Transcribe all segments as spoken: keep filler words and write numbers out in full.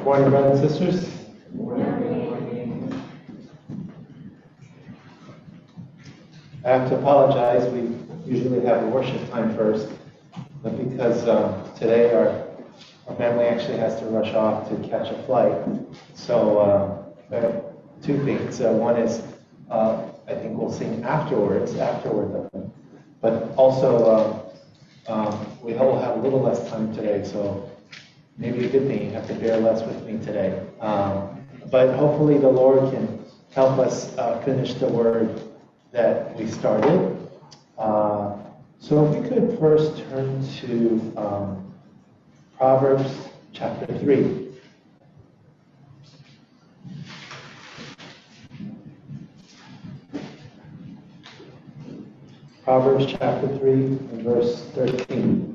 Good morning, brothers and sisters. I have to apologize. We usually have a worship time first, but because um, today our, our family actually has to rush off to catch a flight. So uh, uh, two things. Uh, one is uh, I think we'll sing afterwards, afterward. But also uh, um, we will have a little less time today, so maybe a good thing. You have to bear less with me today. Um, but hopefully the Lord can help us uh, finish the word that we started. Uh, so if we could first turn to um, Proverbs chapter three. Proverbs chapter three and verse thirteen.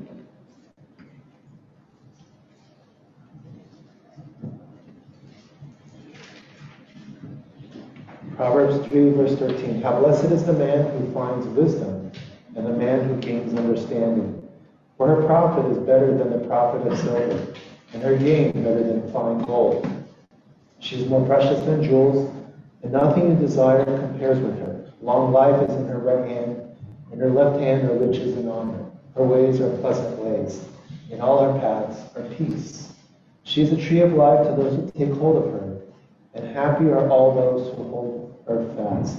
Proverbs three, verse thirteen. How blessed is the man who finds wisdom, and the man who gains understanding. For her profit is better than the profit of silver, and her gain better than fine gold. She is more precious than jewels, and nothing you desire compares with her. Long life is in her right hand, in her left hand are riches and honor. Her ways are pleasant ways. In all her paths are peace. She is a tree of life to those who take hold of her, and happy are all those who hold her fast.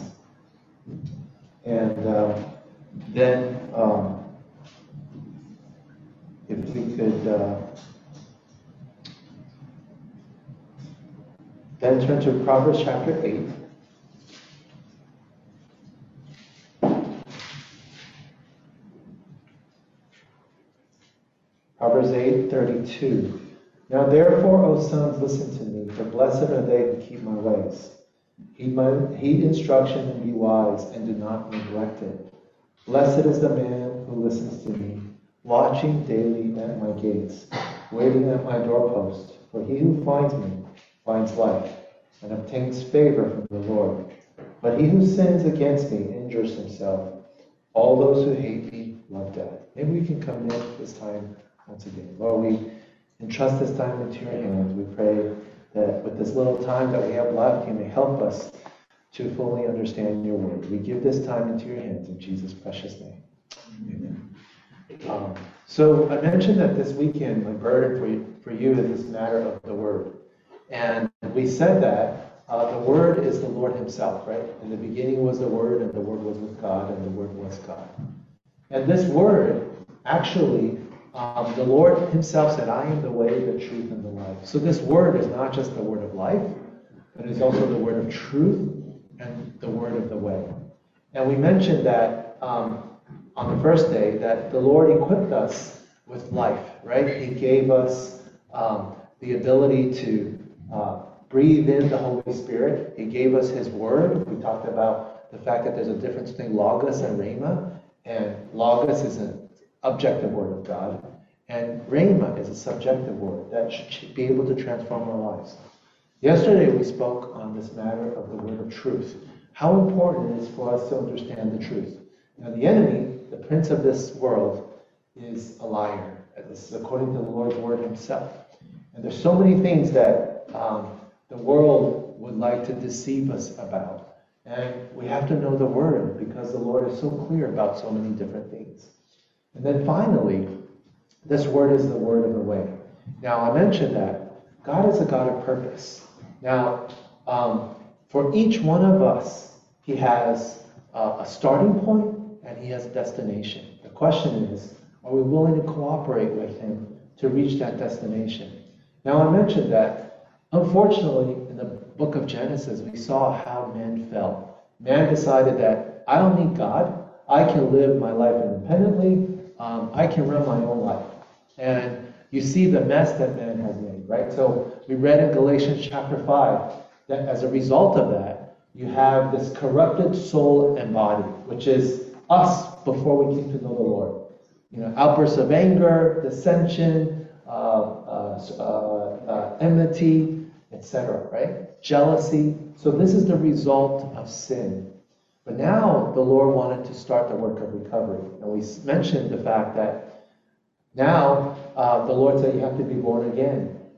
And uh, then, um, if we could uh, then turn to Proverbs chapter eight. Proverbs eight thirty-two. Now therefore, O sons, listen to me, for blessed are they who keep my ways. Heed, my, heed instruction and be wise, and do not neglect it. Blessed is the man who listens to me, watching daily at my gates, waiting at my doorpost. For he who finds me finds life, and obtains favor from the Lord. But he who sins against me injures himself. All those who hate me love death. Maybe we can commit this time once again. Lord, we entrust this time into your hands. We pray that with this little time that we have left, you may help us to fully understand your word. We give this time into your hands in Jesus' precious name. Amen. Um, so I mentioned that this weekend, my burden for you, for you is this matter of the word. And we said that uh, the word is the Lord himself, right? In the beginning was the word, and the word was with God, and the word was God. And this word, actually, Um, the Lord himself said, I am the way, the truth, and the life. So this word is not just the word of life, but it is also the word of truth and the word of the way. And we mentioned that um, on the first day that the Lord equipped us with life, right? He gave us um, the ability to uh, breathe in the Holy Spirit. He gave us his word. We talked about the fact that there's a difference between logos and rhema. And logos is an objective word of God, and rhema is a subjective word that should be able to transform our lives. Yesterday we spoke on this matter of the word of truth, how important it is for us to understand the truth. Now the enemy, the prince of this world, is a liar. This is according to the Lord's word himself. And there's so many things that um, the world would like to deceive us about. And we have to know the word because the Lord is so clear about so many different things. And then finally, this word is the word of the way. Now, I mentioned that God is a God of purpose. Now, um, for each one of us, he has uh, a starting point and he has a destination. The question is, are we willing to cooperate with him to reach that destination? Now, I mentioned that, unfortunately, in the book of Genesis, we saw how man fell. Man decided that I don't need God. I can live my life independently. Um, I can run my own life. And you see the mess that man has made, right? So we read in Galatians chapter five that as a result of that, you have this corrupted soul and body, which is us before we came to know the Lord. You know, outbursts of anger, dissension, uh, uh, uh, uh, enmity, et cetera, right? Jealousy. So this is the result of sin. But now the Lord wanted to start the work of recovery. And we mentioned the fact that now uh, the Lord said you have to be born again.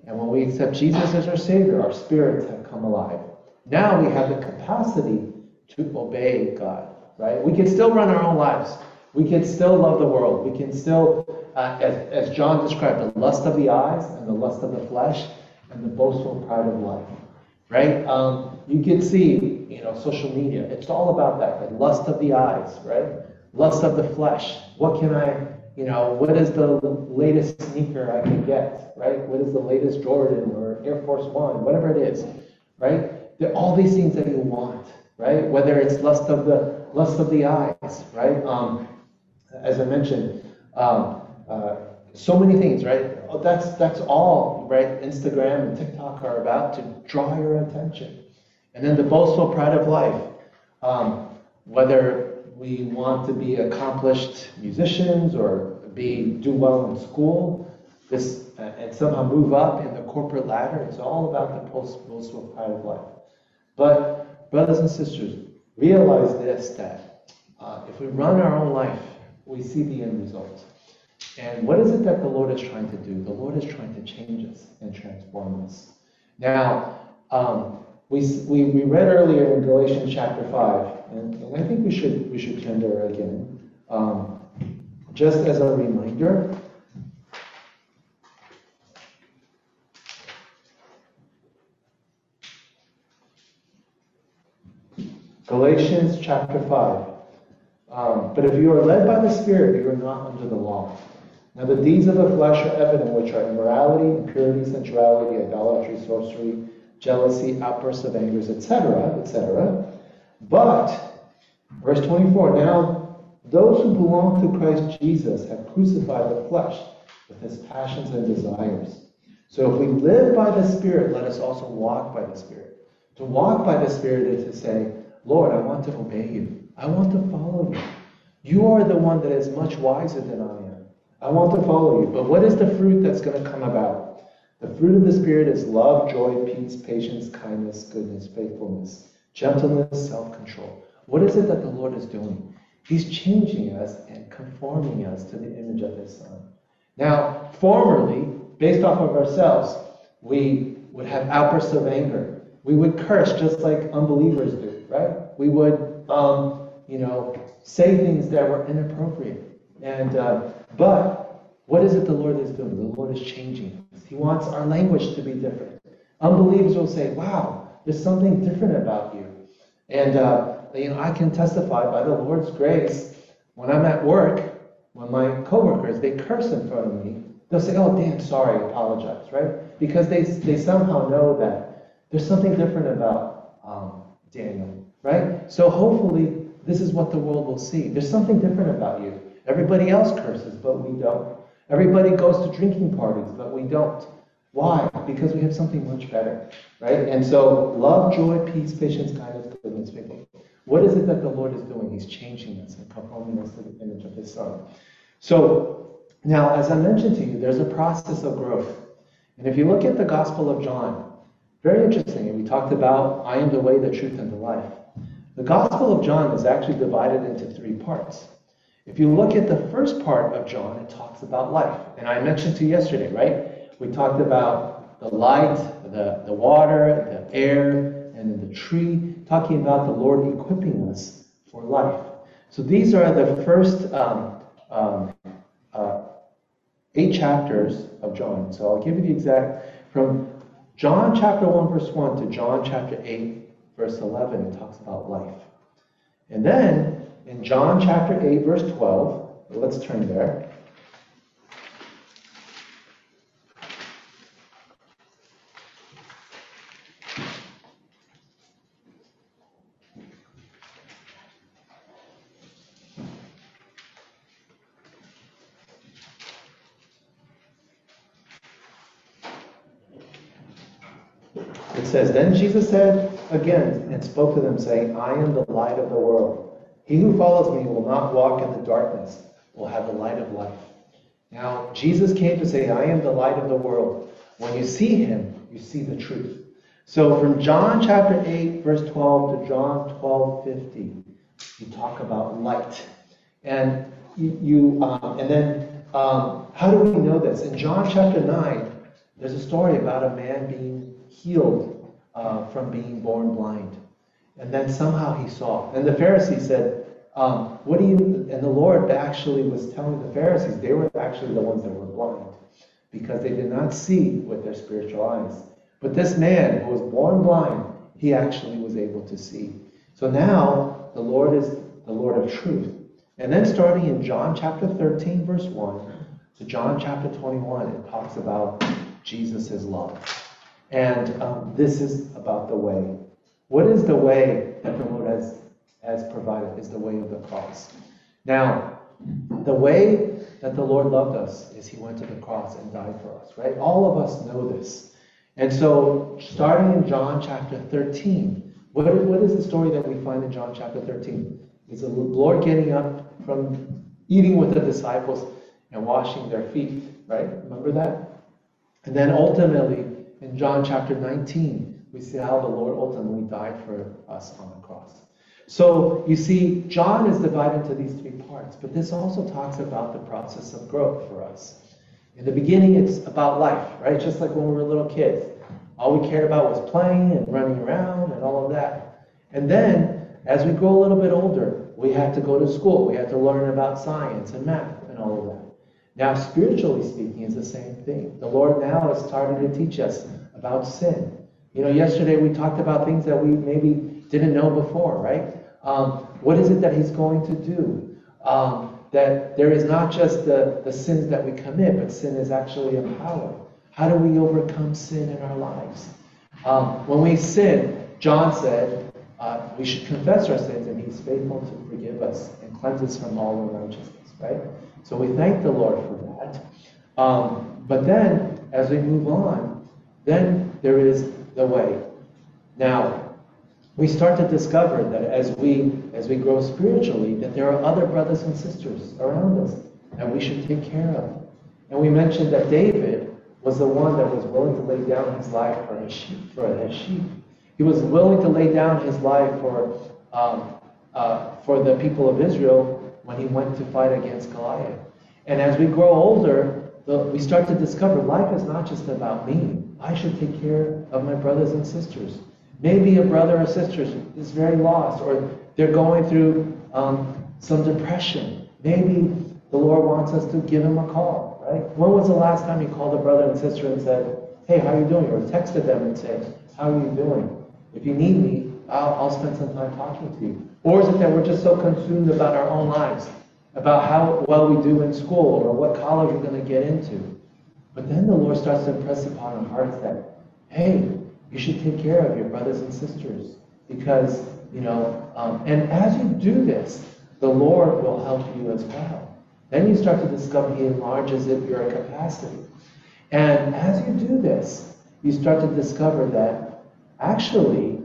And when we accept Jesus as our Savior, our spirits have come alive. Now we have the capacity to obey God, right? We can still run our own lives. We can still love the world. We can still, uh, as, as John described, the lust of the eyes and the lust of the flesh and the boastful pride of life, right? Um, you can see, you know, social media. It's all about that, the lust of the eyes, right? Lust of the flesh. What can I, you know, what is the latest sneaker I can get, right? What is the latest Jordan or Air Force One, whatever it is, right? There are all these things that you want, right? Whether it's lust of the lust of the eyes, right? Um, as I mentioned, um, uh, so many things, right? Oh, that's that's all, right? Instagram and TikTok are about to draw your attention, and then the boastful pride of life, um, whether we want to be accomplished musicians or be do well in school, this uh, and somehow move up in the corporate ladder. It's all about the boastful pride of life. But brothers and sisters, realize this, that uh, if we run our own life, we see the end result. And what is it that the Lord is trying to do? The Lord is trying to change us and transform us. Now, um, we, we we read earlier in Galatians chapter five, and, and I think we should we should turn there again, um, just as a reminder. Galatians chapter five. Um, but if you are led by the Spirit, you are not under the law. Now the deeds of the flesh are evident, which are immorality, impurity, sensuality, idolatry, sorcery, jealousy, outbursts of anger, et cetera, et cetera. But, verse twenty-four, now those who belong to Christ Jesus have crucified the flesh with its passions and desires. So if we live by the Spirit, let us also walk by the Spirit. To walk by the Spirit is to say, Lord, I want to obey you. I want to follow you. You are the one that is much wiser than I am. I want to follow you. But what is the fruit that's going to come about? The fruit of the Spirit is love, joy, peace, patience, kindness, goodness, faithfulness, gentleness, self-control. What is it that the Lord is doing? He's changing us and conforming us to the image of His Son. Now, formerly, based off of ourselves, we would have outbursts of anger. We would curse just like unbelievers do, right? We would, um, you know, say things that were inappropriate. And uh, but what is it the Lord is doing? The Lord is changing us. He wants our language to be different. Unbelievers will say, "Wow, there's something different about you." And uh, you know, I can testify by the Lord's grace. When I'm at work, when my coworkers they curse in front of me, they'll say, "Oh, Dan, sorry, apologize," right? Because they they somehow know that there's something different about um, Daniel, right? So hopefully, this is what the world will see. There's something different about you. Everybody else curses, but we don't. Everybody goes to drinking parties, but we don't. Why? Because we have something much better, right? And so, love, joy, peace, patience, kindness, goodness, faithfulness. What is it that the Lord is doing? He's changing us and conforming us to the image of His Son. So, now, as I mentioned to you, there's a process of growth. And if you look at the Gospel of John, very interesting. And we talked about, I am the way, the truth, and the life. The Gospel of John is actually divided into three parts. If you look at the first part of John, it talks about life. And I mentioned to you yesterday, right? We talked about the light, the, the water, the air, and then the tree, talking about the Lord equipping us for life. So these are the first um, um, uh, eight chapters of John. So I'll give you the exact, from John chapter one, verse one to John chapter eight, verse eleven, it talks about life. And then, in John chapter eight, verse twelve, let's turn there. It says, Then Jesus said again and spoke to them, saying, I am the light of the world. He who follows me will not walk in the darkness, will have the light of life. Now, Jesus came to say, I am the light of the world. When you see Him, you see the truth. So from John chapter eight, verse twelve to John twelve fifty, you talk about light. And you, you um, and then um, how do we know this? In John chapter nine, there's a story about a man being healed uh, from being born blind. And then somehow he saw. And the Pharisee said, um, what do you, and the Lord actually was telling the Pharisees, they were actually the ones that were blind, because they did not see with their spiritual eyes. But this man who was born blind, he actually was able to see. So now the Lord is the Lord of truth. And then starting in John chapter thirteen, verse one, to John chapter twenty-one, it talks about Jesus' love. And um, this is about the way. What is the way that the Lord has, has provided? Is the way of the cross. Now, the way that the Lord loved us is he went to the cross and died for us, right? All of us know this. And so, starting in John chapter thirteen, what is, what is the story that we find in John chapter thirteen? It's the Lord getting up from eating with the disciples and washing their feet, right? Remember that? And then ultimately, in John chapter nineteen, we see how the Lord ultimately died for us on the cross. So, you see, John is divided into these three parts, but this also talks about the process of growth for us. In the beginning, it's about life, right? Just like when we were little kids. All we cared about was playing and running around and all of that. And then, as we grow a little bit older, we have to go to school. We have to learn about science and math and all of that. Now, spiritually speaking, it's the same thing. The Lord now is starting to teach us about sin. You know, yesterday we talked about things that we maybe didn't know before, right? Um, what is it that he's going to do? Um, that there is not just the, the sins that we commit, but sin is actually a power. How do we overcome sin in our lives? Um, when we sin, John said, uh, we should confess our sins, and he's faithful to forgive us and cleanse us from all unrighteousness, right? So we thank the Lord for that. Um, but then, as we move on, then there is the way. Now, we start to discover that as we as we grow spiritually, that there are other brothers and sisters around us that we should take care of. And we mentioned that David was the one that was willing to lay down his life for his sheep. For his sheep, he was willing to lay down his life for um, uh, for the people of Israel when he went to fight against Goliath. And as we grow older, the, we start to discover life is not just about me. I should take care of my brothers and sisters. Maybe a brother or sister is very lost, or they're going through um, some depression. Maybe the Lord wants us to give him a call, right? When was the last time you called a brother and sister and said, hey, how are you doing? Or texted them and said, how are you doing? If you need me, I'll, I'll spend some time talking to you. Or is it that we're just so consumed about our own lives, about how well we do in school or what college we're going to get into? But then the Lord starts to impress upon our hearts that, hey, you should take care of your brothers and sisters, because, you know, um, and as you do this, the Lord will help you as well. Then you start to discover he enlarges it, your capacity. And as you do this, you start to discover that actually,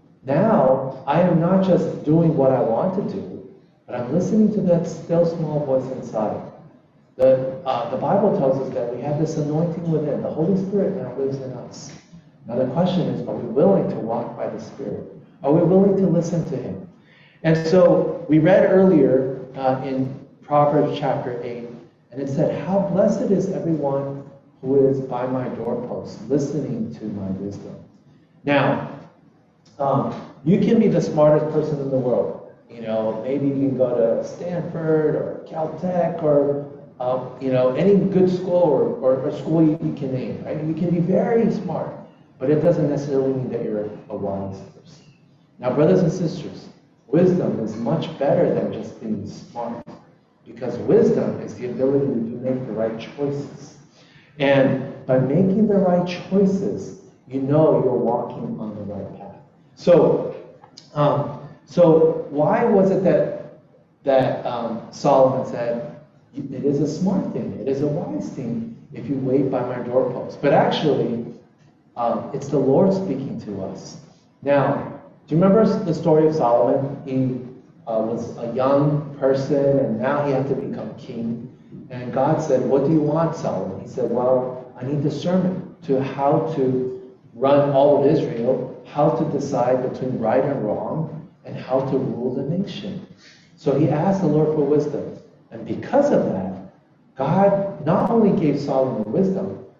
now I am not just doing what I want to do, but I'm listening to that still small voice inside. The, uh, the Bible tells us that we have this anointing within. The Holy Spirit now lives in us. Now the question is, are we willing to walk by the Spirit? Are we willing to listen to him? And so we read earlier uh, in Proverbs chapter eight, and it said, how blessed is everyone who is by my doorpost, listening to my wisdom. Now, um, you can be the smartest person in the world. You know, maybe you can go to Stanford or Caltech or um, you know, any good school or, or, or school you, you can name, right? You can be very smart. But it doesn't necessarily mean that you're a wise person. Now, brothers and sisters, wisdom is much better than just being smart, because wisdom is the ability to make the right choices. And by making the right choices, you know you're walking on the right path. So, um, so why was it that that um, Solomon said, it is a smart thing, it is a wise thing if you wait by my doorpost? But actually, Um, it's the Lord speaking to us. Now, do you remember the story of Solomon? He uh, was a young person, and now he had to become king. And God said, what do you want, Solomon? He said, well, I need discernment to how to run all of Israel, how to decide between right and wrong, and how to rule the nation. So he asked the Lord for wisdom. And because of that, God not only gave Solomon wisdom,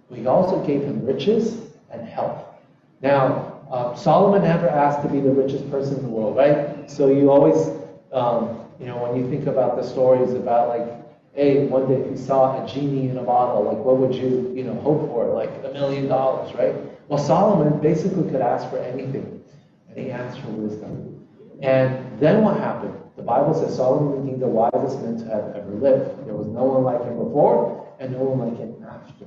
but he also gave him riches and health. Now, uh, Solomon never asked to be the richest person in the world, right? So you always, um, you know, when you think about the stories about like, hey, one day if you saw a genie in a bottle, like what would you, you know, hope for? Like a million dollars, right? Well, Solomon basically could ask for anything, and he asked for wisdom. And then what happened? The Bible says Solomon became the wisest man to have ever lived. There was no one like him before, and no one like him after.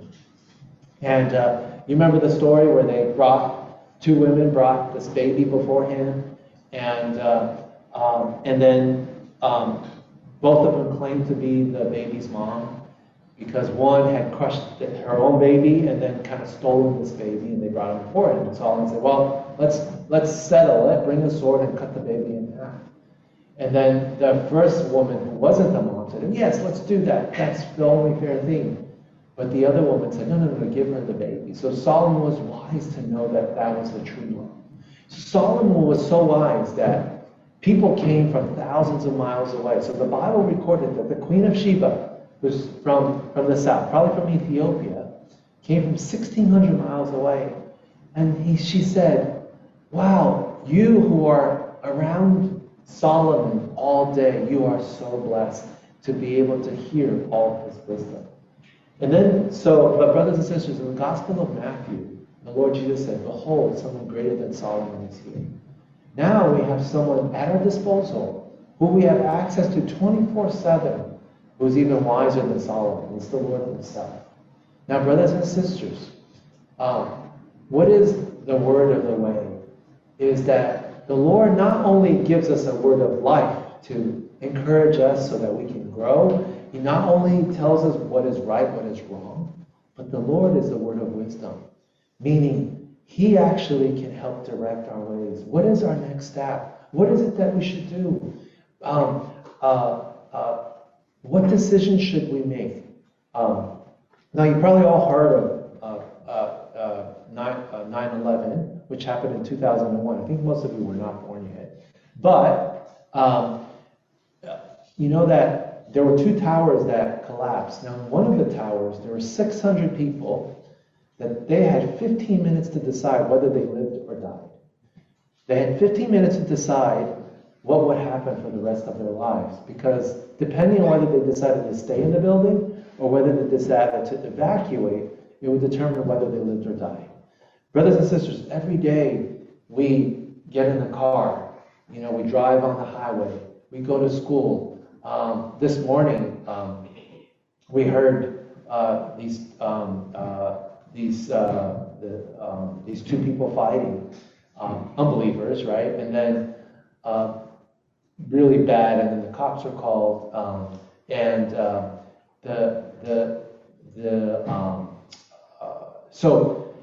And uh, you remember the story where they brought, two women brought this baby before him, and uh, um, and then um, both of them claimed to be the baby's mom, because one had crushed her own baby and then kind of stolen this baby, and they brought him before him. And Solomon said, well, let's let's settle it, bring a sword and cut the baby in half. And then the first woman, who wasn't the mom, said, yes, let's do that. That's the only fair thing. But the other woman said, no, no, no, give her the baby. So Solomon was wise to know that that was the true one. Solomon was so wise that people came from thousands of miles away. So the Bible recorded that the Queen of Sheba, who's from, from the south, probably from Ethiopia, came from sixteen hundred miles away. And he, she said, wow, you who are around Solomon all day, you are so blessed to be able to hear all his wisdom. And then, so, but brothers and sisters, in the Gospel of Matthew, the Lord Jesus said, behold, someone greater than Solomon is here. Now we have someone at our disposal who we have access to twenty-four seven, who's even wiser than Solomon. It's the Lord himself. Now, brothers and sisters, um, what is the word of the way? Is that the Lord not only gives us a word of life to encourage us so that we can grow, he not only tells us what is right, what is wrong, but the Lord is the word of wisdom, meaning he actually can help direct our ways. What is our next step? What is it that we should do? Um, uh, uh, what decisions should we make? Um, now, you probably all heard of uh, uh, uh, nine eleven, which happened in two thousand one. I think most of you were not born yet. But um, you know that there were two towers that collapsed. Now, in one of the towers, there were six hundred people that they had fifteen minutes to decide whether they lived or died. They had fifteen minutes to decide what would happen for the rest of their lives, because depending on whether they decided to stay in the building or whether they decided to evacuate, it would determine whether they lived or died. Brothers and sisters, every day we get in the car, you know, we drive on the highway, we go to school. Um, this morning, um, we heard uh, these um, uh, these uh, the, um, these two people fighting, um, unbelievers, right? And then uh, really bad, and then the cops are called, um, and uh, the the the um, uh, so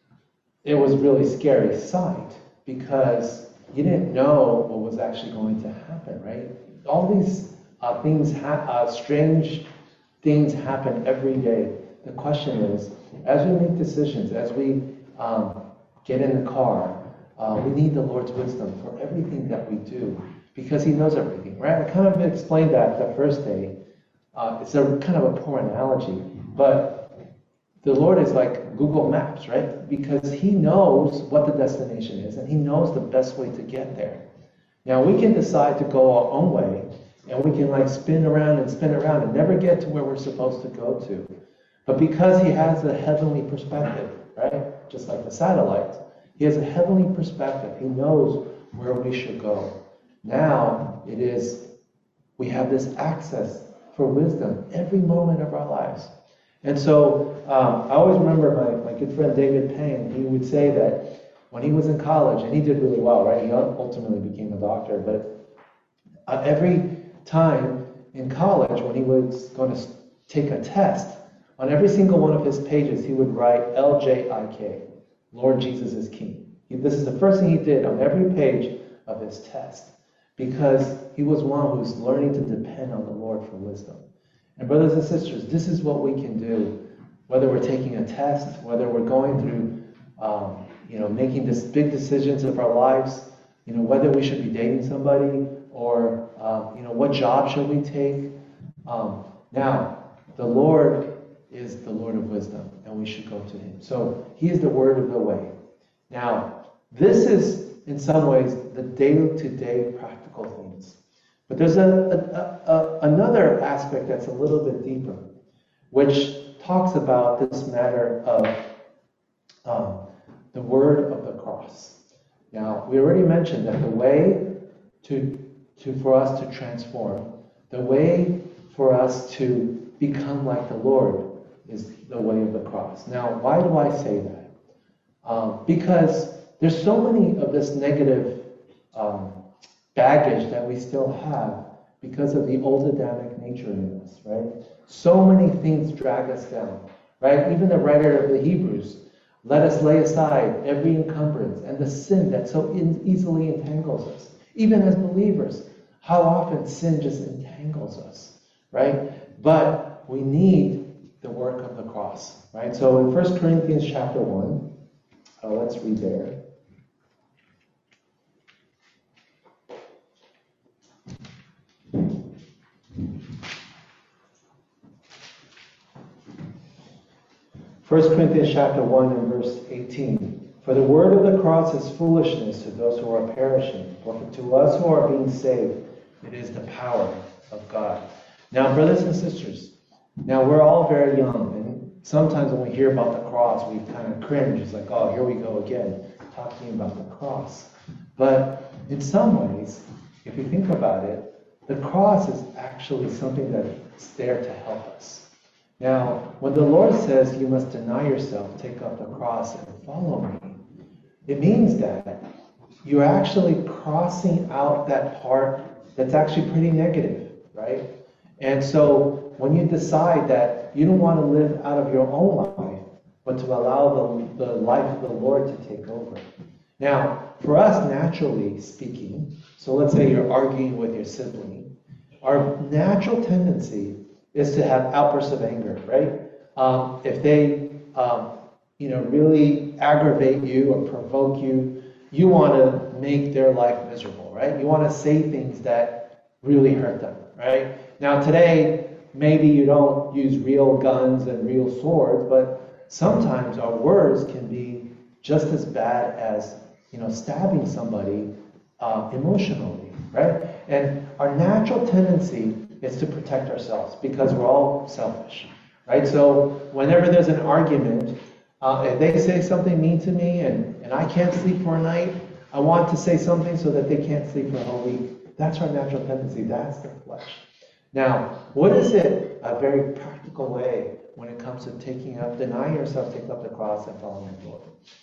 it was really scary sight, because you didn't know what was actually going to happen, right? All these uh, things, ha- uh, strange things happen every day. The question is, as we make decisions, as we um, get in the car, uh, we need the Lord's wisdom for everything that we do, because he knows everything, right? I kind of explained that the first day. Uh, it's a kind of a poor analogy, but the Lord is like Google Maps, right? Because he knows what the destination is, and he knows the best way to get there. Now, we can decide to go our own way, and we can like spin around and spin around and never get to where we're supposed to go to. But because he has a heavenly perspective, right? Just like the satellites, he has a heavenly perspective. He knows where we should go. Now, it is, we have this access for wisdom every moment of our lives. And so um, I always remember my, my good friend David Payne. He would say that when he was in college, and he did really well, right? He ultimately became a doctor. But uh, every time in college, when he was going to take a test, on every single one of his pages, he would write L J I K, Lord Jesus is King. He, this is the first thing he did on every page of his test, because he was one who was learning to depend on the Lord for wisdom. And brothers and sisters, this is what we can do, whether we're taking a test, whether we're going through, um, you know, making this big decisions of our lives, you know, whether we should be dating somebody, or, um, you know, what job should we take. Um, now, the Lord is the Lord of wisdom. And and we should go to him. So he is the word of the way. Now, this is in some ways the day-to-day practical things. But there's a, a, a, another aspect that's a little bit deeper, which talks about this matter of um, the word of the cross. Now, we already mentioned that the way to, to for us to transform, the way for us to become like the Lord is the way of the cross. Now, why do I say that? Um, because there's so many of this negative um, baggage that we still have because of the old Adamic nature in us, right? So many things drag us down, right? Even the writer of the Hebrews, let us lay aside every encumbrance and the sin that so in, easily entangles us. Even as believers, how often sin just entangles us, right? But we need the work of the cross, right? So in First Corinthians chapter one, uh, let's read there. First Corinthians chapter one and verse eighteen. For the word of the cross is foolishness to those who are perishing, but to us who are being saved, it is the power of God. Now, brothers and sisters, now we're all very young, and sometimes when we hear about the cross, we kind of cringe. It's like, oh, here we go again, talking about the cross. But in some ways, if you think about it, the cross is actually something that's there to help us. Now, when the Lord says you must deny yourself, take up the cross and follow me, it means that you're actually crossing out that part that's actually pretty negative, right? And so when you decide that you don't want to live out of your own life, but to allow the, the life of the Lord to take over. Now, for us, naturally speaking, so let's say you're arguing with your sibling, our natural tendency is to have outbursts of anger, right? Um, if they, um, you know, really aggravate you or provoke you, you want to make their life miserable, right? You want to say things that really hurt them, right? Now today, maybe you don't use real guns and real swords, but sometimes our words can be just as bad as, you know, stabbing somebody uh, emotionally, right? And our natural tendency is to protect ourselves because we're all selfish, right? So whenever there's an argument, uh, if they say something mean to me and, and I can't sleep for a night, I want to say something so that they can't sleep for a whole week. That's our natural tendency. That's the flesh. Now, what is it, a very practical way when it comes to taking up, denying yourself, taking up the cross and following the Lord,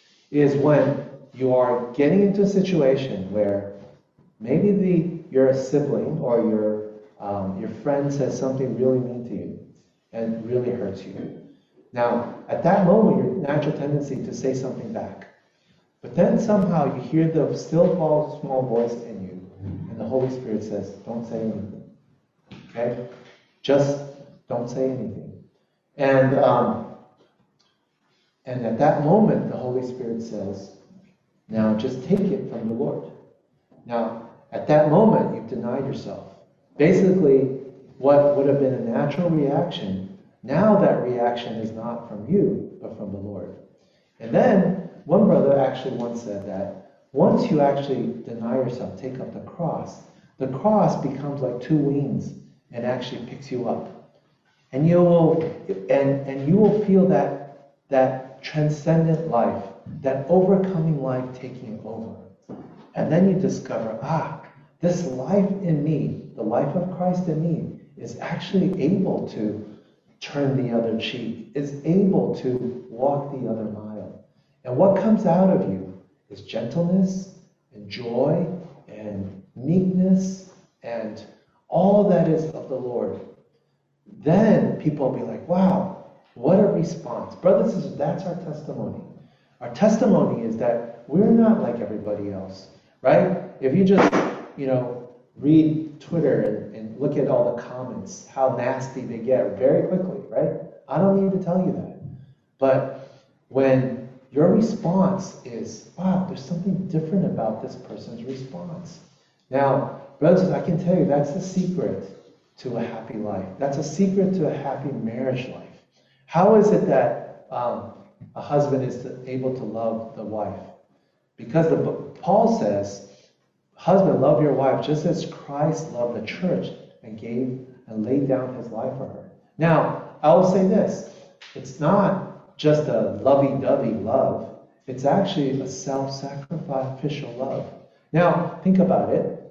is when you are getting into a situation where maybe the you're a sibling or your um, your friend says something really mean to you and really hurts you. Now, at that moment, your natural tendency to say something back. But then somehow you hear the still small voice in you, and the Holy Spirit says, don't say anything. Okay? Just don't say anything. And um, and at that moment, the Holy Spirit says, now just take it from the Lord. Now, at that moment, you've denied yourself. Basically, what would have been a natural reaction, now that reaction is not from you, but from the Lord. And then, one brother actually once said that once you actually deny yourself, take up the cross, the cross becomes like two wings and actually picks you up. And you will and, and you will feel that that transcendent life, that overcoming life taking over. And then you discover, ah, this life in me, the life of Christ in me, is actually able to turn the other cheek, is able to walk the other mile. And what comes out of you is gentleness and joy and meekness and all that is of the Lord. Then people will be like, wow, what a response. Brothers and sisters, that's our testimony. Our testimony is that we're not like everybody else, right? If you just, you know, read Twitter and, and look at all the comments, how nasty they get very quickly, right? I don't need to tell you that. But when your response is, wow, there's something different about this person's response. Now, brothers, I can tell you that's the secret to a happy life. That's a secret to a happy marriage life. How is it that um, a husband is to, able to love the wife. Because the, Paul says, husband, love your wife just as Christ loved the church and gave and laid down his life for her. Now, I will say this. It's not just a lovey-dovey love. It's actually a self-sacrificial love. Now, think about it.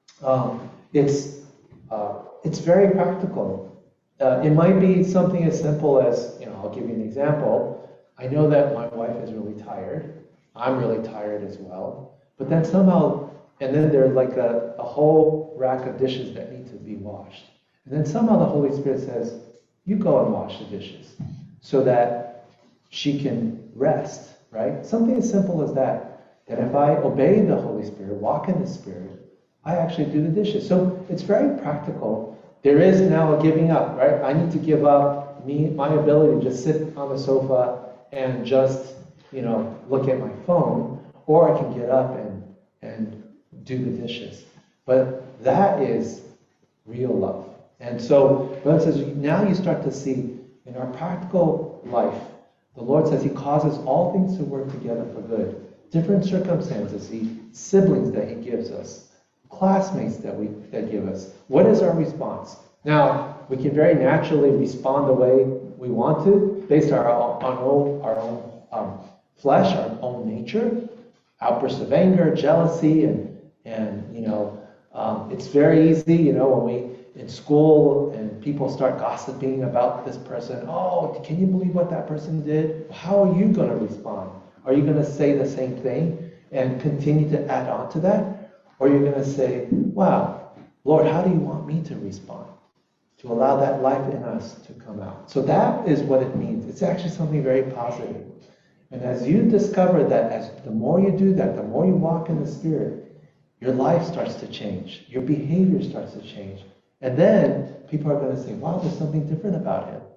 Um, it's, uh, it's very practical. Uh, it might be something as simple as, you know, I'll give you an example. I know that my wife is really tired. I'm really tired as well. But then somehow, and then there's like a, a whole rack of dishes that need to be washed. And then somehow the Holy Spirit says, you go and wash the dishes so that she can rest, right? Something as simple as that. That if I obey the Holy Spirit, walk in the Spirit, I actually do the dishes. So it's very practical. There is now a giving up, right? I need to give up me, my ability to just sit on the sofa and just, you know, look at my phone, or I can get up and, and do the dishes. But that is real love. And so, God says, now you start to see in our practical life, the Lord says He causes all things to work together for good. Different circumstances, He siblings that He gives us, classmates that we that give us. What is our response? Now, we can very naturally respond the way we want to, based on our own, our own, our own um, flesh, our own nature, outbursts of anger, jealousy, and and you know, um, it's very easy, you know, when we in school and people start gossiping about this person. Oh, can you believe what that person did? How are you going to respond? Are you going to say the same thing and continue to add on to that? Or are you going to say, wow, Lord, how do you want me to respond? To allow that life in us to come out. So that is what it means. It's actually something very positive. And as you discover that, as the more you do that, the more you walk in the Spirit, your life starts to change. Your behavior starts to change. And then people are going to say, wow, there's something different about him.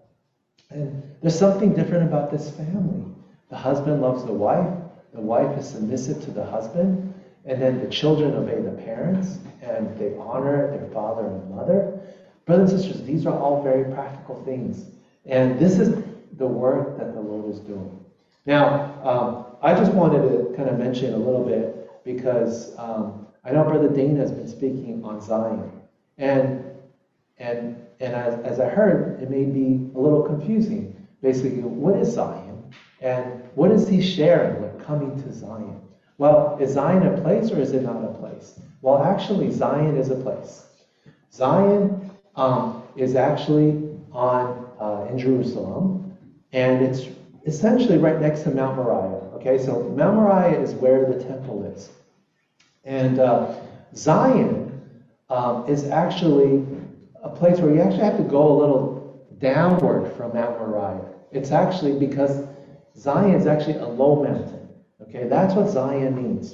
And there's something different about this family. The husband loves the wife. The wife is submissive to the husband. And then the children obey the parents. And they honor their father and mother. Brothers and sisters, these are all very practical things. And this is the work that the Lord is doing. Now, um, I just wanted to kind of mention a little bit because um, I know Brother Dane has been speaking on Zion. And and and as, as I heard, it may be a little confusing. Basically, what is Zion? And what is he sharing with coming to Zion? Well, is Zion a place or is it not a place? Well, actually, Zion is a place. Zion um, is actually on uh, in Jerusalem, and it's essentially right next to Mount Moriah. Okay, so Mount Moriah is where the temple is. And uh, Zion Um, is actually a place where you actually have to go a little downward from Mount Moriah. It's actually because Zion is actually a low mountain. Okay, that's what Zion means.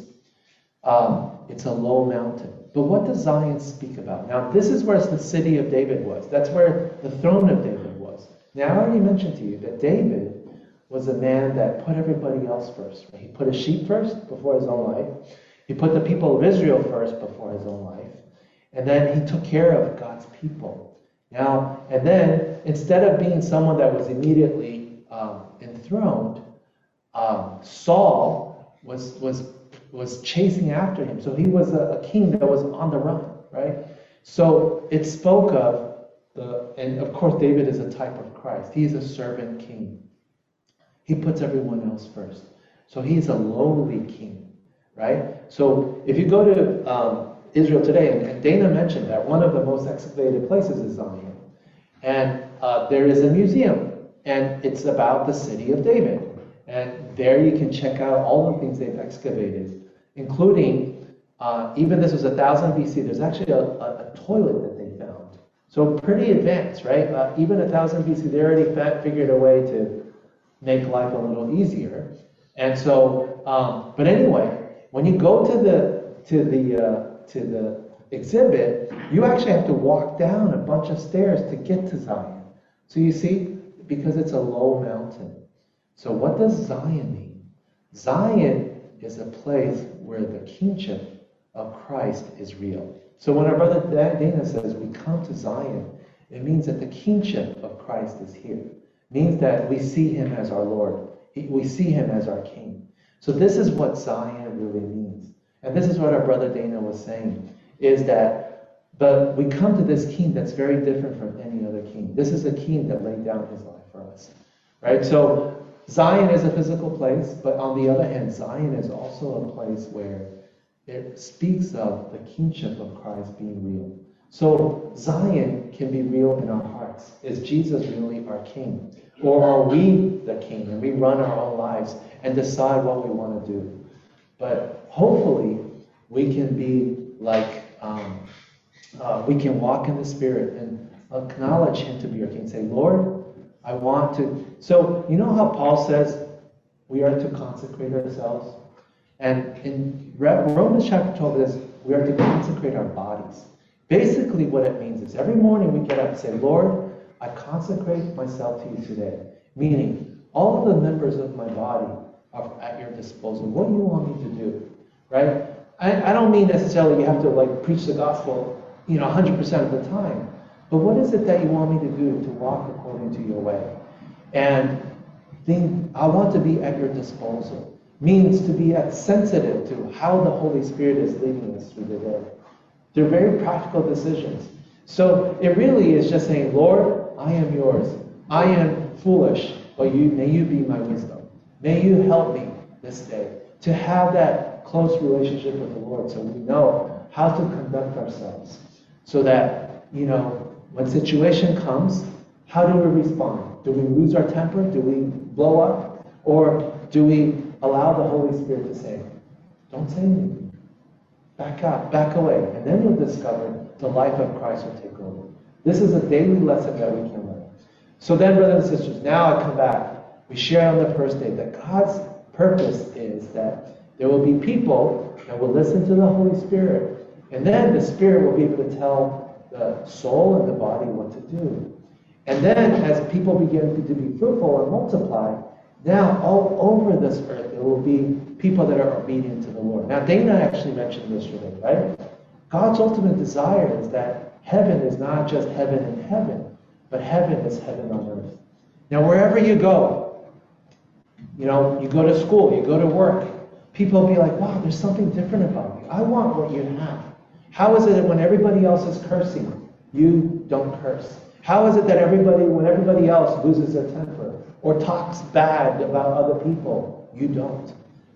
Um, it's a low mountain. But what does Zion speak about? Now, this is where the city of David was. That's where the throne of David was. Now, I already mentioned to you that David was a man that put everybody else first. He put his sheep first before his own life. He put the people of Israel first before his own life. And then he took care of God's people. Now, and then instead of being someone that was immediately um, enthroned, um, Saul was was was chasing after him. So he was a, a king that was on the run, right? So it spoke of the, and of course David is a type of Christ. He's a servant king. He puts everyone else first. So he's a lowly king, right? So if you go to um, Israel today, and, and Dana mentioned that one of the most excavated places is Zion. And uh, there is a museum, and it's about the city of David. And there you can check out all the things they've excavated, including, uh, even this was one thousand B C, there's actually a, a, a toilet that they found. So pretty advanced, right? Uh, even one thousand B C, they already figured a way to make life a little easier. And so, um, but anyway, when you go to the, to the, uh, to the exhibit, you actually have to walk down a bunch of stairs to get to Zion. So you see, because it's a low mountain. So what does Zion mean? Zion is a place where the kingship of Christ is real. So when our brother Dana says we come to Zion, it means that the kingship of Christ is here. means that we see him as our Lord. We see him as our King. So this is what Zion really means. And this is what our brother Dana was saying, is that but we come to this King that's very different from any other king. This is a King that laid down his life for us. Right? So Zion is a physical place, but on the other hand, Zion is also a place where it speaks of the kingship of Christ being real. So Zion can be real in our hearts. Is Jesus really our King? Or are we the King and we run our own lives and decide what we want to do? But hopefully we can be like, um, uh, we can walk in the Spirit and acknowledge him to be our King. Say, Lord, I want to. So you know how Paul says we are to consecrate ourselves? And in Romans chapter twelve, it says we are to consecrate our bodies. Basically what it means is every morning we get up and say, Lord, I consecrate myself to you today. Meaning, all of the members of my body are at your disposal. What do you want me to do? Right? I, I don't mean necessarily you have to like preach the gospel, you know, one hundred percent of the time. But what is it that you want me to do to walk according to your way? And think, I want to be at your disposal. Means to be sensitive to how the Holy Spirit is leading us through the day. They're very practical decisions. So it really is just saying, Lord, I am yours. I am foolish, but you may you be my wisdom. May you help me this day to have that close relationship with the Lord so we know how to conduct ourselves. So that, you know, when situation comes, how do we respond? Do we lose our temper? Do we blow up? Or do we allow the Holy Spirit to say, don't say anything. Back up, back away. And then you'll discover the life of Christ will take over. This is a daily lesson that we can learn. So then, brothers and sisters, now I come back. We share on the first day that God's purpose is that there will be people that will listen to the Holy Spirit. And then the Spirit will be able to tell the soul and the body what to do. And then as people begin to be fruitful and multiply, now all over this earth there will be people that are obedient to the Lord. Now Dana actually mentioned this yesterday, right? God's ultimate desire is that heaven is not just heaven in heaven, but heaven is heaven on earth. Now wherever you go, you know, you go to school, you go to work, people will be like, wow, there's something different about you. I want what you have. How is it that when everybody else is cursing, you don't curse? How is it that everybody, when everybody else loses their temper or talks bad about other people, you don't?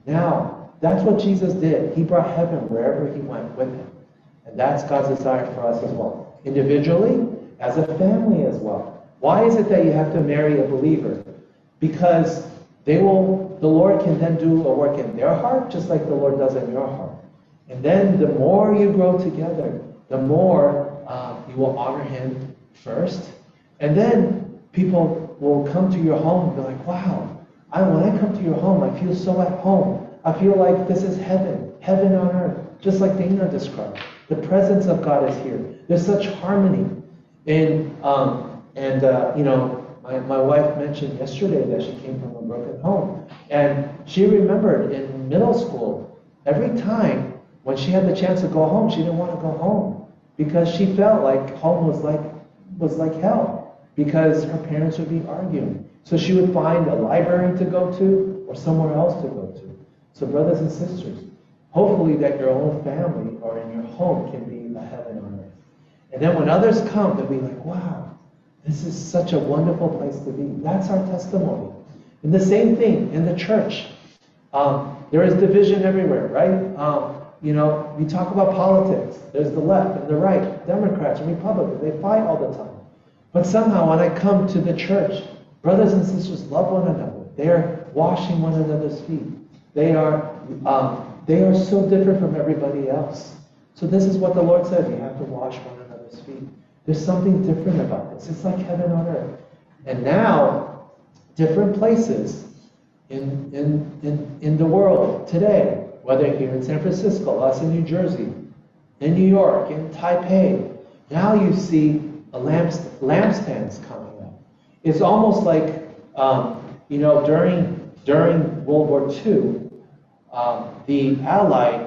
Now, that's what Jesus did. He brought heaven wherever he went with him. And that's God's desire for us as well. Individually, as a family as well. Why is it that you have to marry a believer? Because they will, the Lord can then do a work in their heart, just like the Lord does in your heart. And then the more you grow together, the more uh, you will honor him first. And then people will come to your home and be like, wow, I, when I come to your home, I feel so at home. I feel like this is heaven, heaven on earth, just like Dana described. The presence of God is here. There's such harmony. And, um, and uh, you know, my, my wife mentioned yesterday that she came from a broken home. And she remembered in middle school, every time when she had the chance to go home, she didn't want to go home because she felt like home was like was like hell because her parents would be arguing. So she would find a library to go to or somewhere else to go to. So brothers and sisters, hopefully that your own family or in your home can be a heaven on earth. And then when others come, they'll be like, wow, this is such a wonderful place to be. That's our testimony. And the same thing in the church. Um, there is division everywhere, right? Um, You know, we talk about politics. There's the left and the right, Democrats and Republicans. They fight all the time. But somehow when I come to the church, brothers and sisters love one another. They are washing one another's feet. They are, um, they are so different from everybody else. So this is what the Lord says. You have to wash one another's feet. There's something different about this. It's like heaven on earth. And now, different places in, in, in, in the world today, whether here in San Francisco, us in New Jersey, in New York, in Taipei, now you see a lamp, lampstands coming up. It's almost like, um, you know, during during World War Two, um, the Allied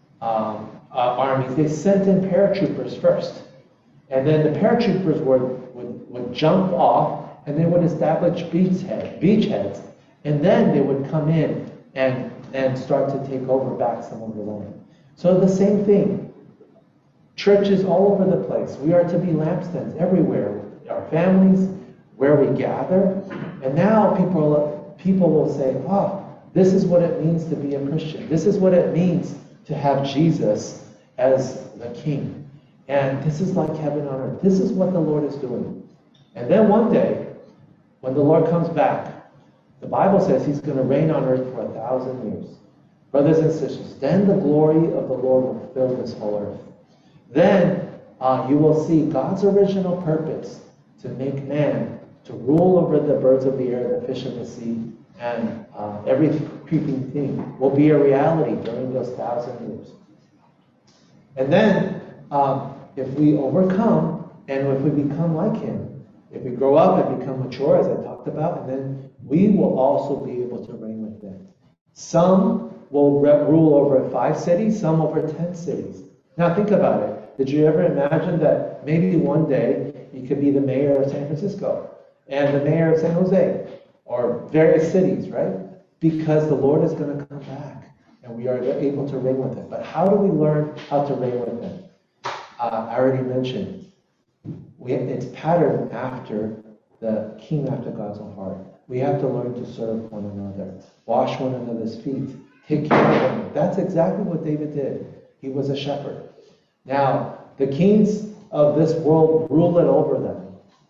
um, uh, armies, they sent in paratroopers first. And then the paratroopers would, would, would jump off and they would establish beachhead, beachheads, and then they would come in and, and start to take over back some of the land. So the same thing. Churches all over the place. We are to be lampstands everywhere. Our families, where we gather. And now people, people will say, oh, this is what it means to be a Christian. This is what it means to have Jesus as the King. And this is like heaven on earth. This is what the Lord is doing. And then one day, when the Lord comes back, the Bible says he's going to reign on earth for a thousand years. Brothers and sisters, then the glory of the Lord will fill this whole earth. Then uh, you will see God's original purpose to make man to rule over the birds of the air, the fish of the sea, and uh, every creeping thing will be a reality during those thousand years. And then, um, if we overcome, and if we become like him, if we grow up and become mature, as I talked about, and then we will also be able to reign with them. Some will re- rule over five cities, some over ten cities. Now think about it. Did you ever imagine that maybe one day you could be the mayor of San Francisco and the mayor of San Jose or various cities, right? Because the Lord is going to come back and we are able to reign with him. But how do we learn how to reign with him? Uh, I already mentioned, we, it's patterned after the king after God's own heart. We have to learn to serve one another, wash one another's feet, take care of one another. That's exactly what David did. He was a shepherd. Now, the kings of this world rule it over them.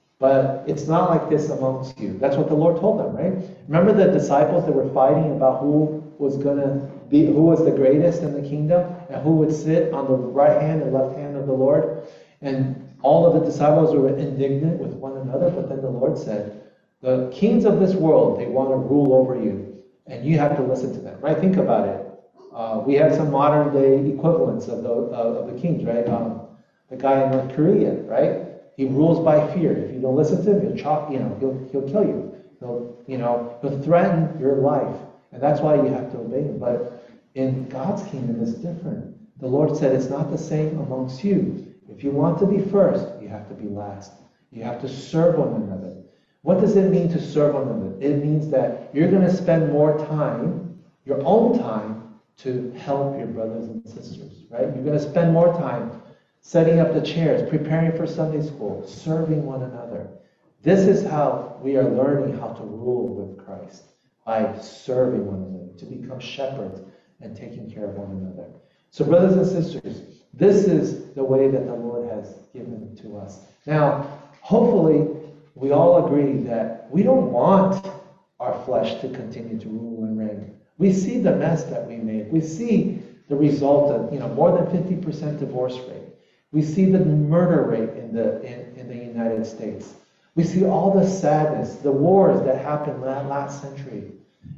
But it's not like this amongst you. That's what the Lord told them, right? Remember the disciples that were fighting about who was going to be, who was the greatest in the kingdom, and who would sit on the right hand and left hand of the Lord? And all of the disciples were indignant with one another, but then the Lord said, the kings of this world, they want to rule over you, and you have to listen to them, right? Think about it. Uh, we have some modern day equivalents of the, uh, of the kings, right? Um, the guy in North Korea, right? He rules by fear. If you don't listen to him, he'll chop, you know, he'll he'll kill you. He'll, you know, he'll threaten your life. And that's why you have to obey him. But in God's kingdom, it's different. The Lord said it's not the same amongst you. If you want to be first, you have to be last. You have to serve one another. What does it mean to serve one another? It means that you're going to spend more time, your own time, to help your brothers and sisters, right? You're going to spend more time setting up the chairs, preparing for Sunday school, serving one another. This is how we are learning how to rule with Christ, by serving one another, to become shepherds and taking care of one another. So brothers and sisters, this is the way that the Lord has given to us. Now, hopefully, we all agree that we don't want our flesh to continue to rule and reign. We see the mess that we made. We see the result of, you know, more than fifty percent divorce rate. We see the murder rate in the in, in the United States. We see all the sadness, the wars that happened last century.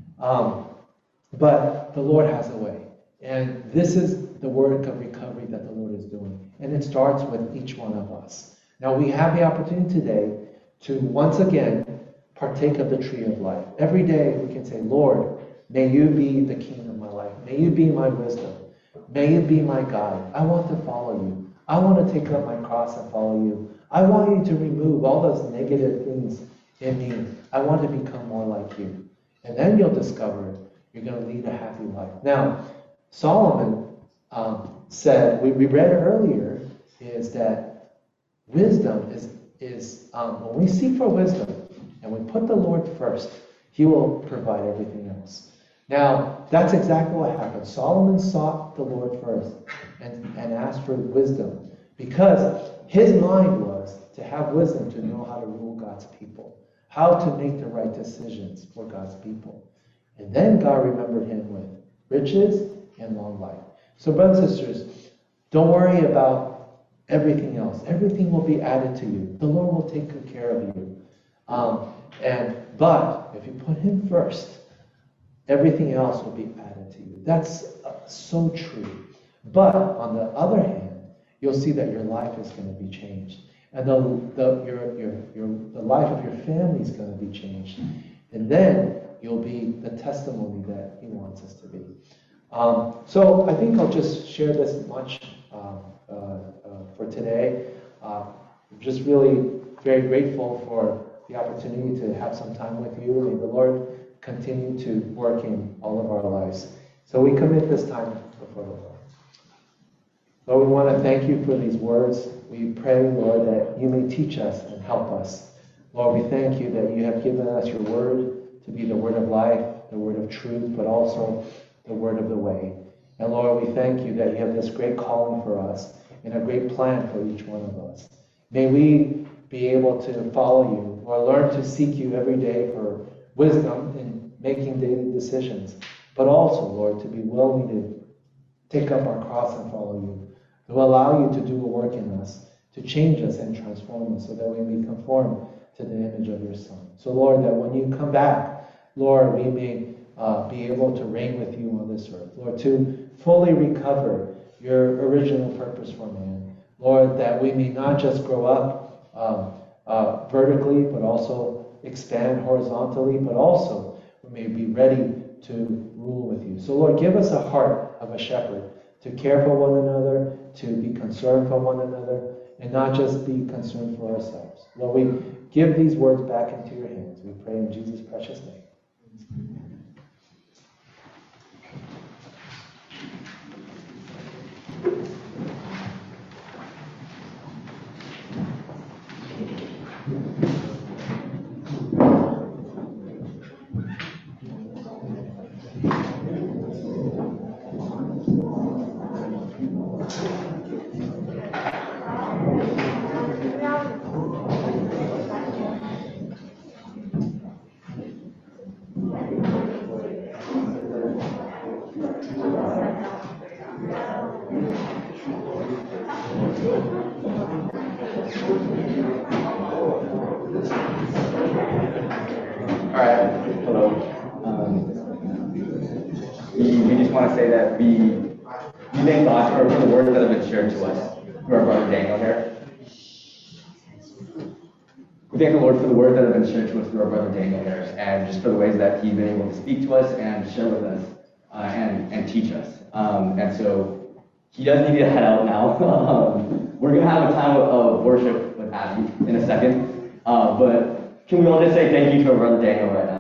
Um, but the Lord has a way. And this is the work of recovery that the Lord is doing. And it starts with each one of us. Now we have the opportunity today to once again partake of the tree of life. Every day we can say, Lord, may you be the king of my life. May you be my wisdom. May you be my guide. I want to follow you. I want to take up my cross and follow you. I want you to remove all those negative things in me. I want to become more like you. And then you'll discover you're going to lead a happy life. Now, Solomon um, said, we, we read it earlier, is that wisdom is, is um, when we seek for wisdom and we put the Lord first, he will provide everything else. Now, that's exactly what happened. Solomon sought the Lord first and, and asked for wisdom because his mind was to have wisdom to know how to rule God's people, how to make the right decisions for God's people. And then God remembered him with riches and long life. So brothers and sisters, don't worry about everything else. Everything will be added to you. The Lord will take good care of you. Um, and But if you put him first, everything else will be added to you. That's uh, so true. But on the other hand, you'll see that your life is going to be changed. And the, the, your, your, your, the life of your family is going to be changed. And then you'll be the testimony that he wants us to be. Um, so I think I'll just share this much uh, uh, uh, for today. Uh, I'm just really very grateful for the opportunity to have some time with you. May the Lord continue to work in all of our lives. So we commit this time before the Lord. Lord, we want to thank you for these words. We pray, Lord, that you may teach us and help us. Lord, we thank you that you have given us your word to be the word of life, the word of truth, but also the word of the way. And Lord, we thank you that you have this great calling for us and a great plan for each one of us. May we be able to follow you or learn to seek you every day for wisdom in making daily decisions, but also, Lord, to be willing to take up our cross and follow you, to allow you to do a work in us, to change us and transform us so that we may conform to the image of your Son. So, Lord, that when you come back, Lord, we may uh, be able to reign with you on this earth. Lord, to fully recover your original purpose for man. Lord, that we may not just grow up um, uh, vertically, but also expand horizontally, but also we may be ready to rule with you. So, Lord, give us a heart of a shepherd to care for one another, to be concerned for one another, and not just be concerned for ourselves. Lord, we give these words back into your hands. We pray in Jesus' precious name. All right, hello. Um, we, we just want to say that we, we thank God for, for the words that have been shared to us through our brother Daniel here. We thank the Lord for the words that have been shared to us through our brother Daniel here, and just for the ways that he's been able to speak to us and share with us uh, and, and teach us. Um, and so he does need to head out now. um, we're going to have a time of, of worship with Abby in a second, uh, but can we all just say thank you to our brother Daniel right now?